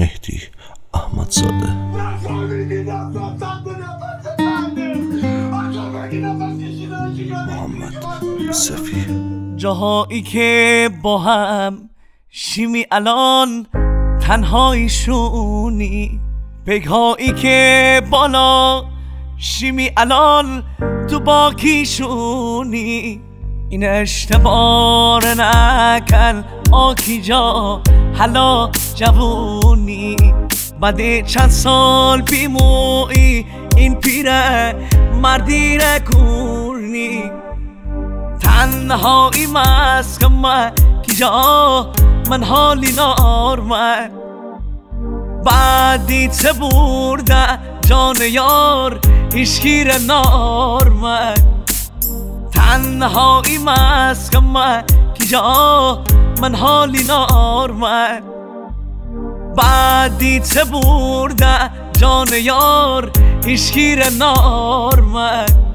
مهدی احمدزاده. محمد یوسفی. جاهایی که با هم شیمی الان تنهایشونی، بگهایی که بالا شیمی الان تو باکیشونی. این اشتبار نکن آکی جا حالا جوونی، بعد چند سال بیموی این پیره مردی نکونی. تنهایی مسکم کی جا من حالی نارمه، بعدی چه برده جان یار هیچگیر نارمه. تنهایی مسکم کی جا من حالی نارمه، بعدی چه برده جان یار هیچگیر نارمه.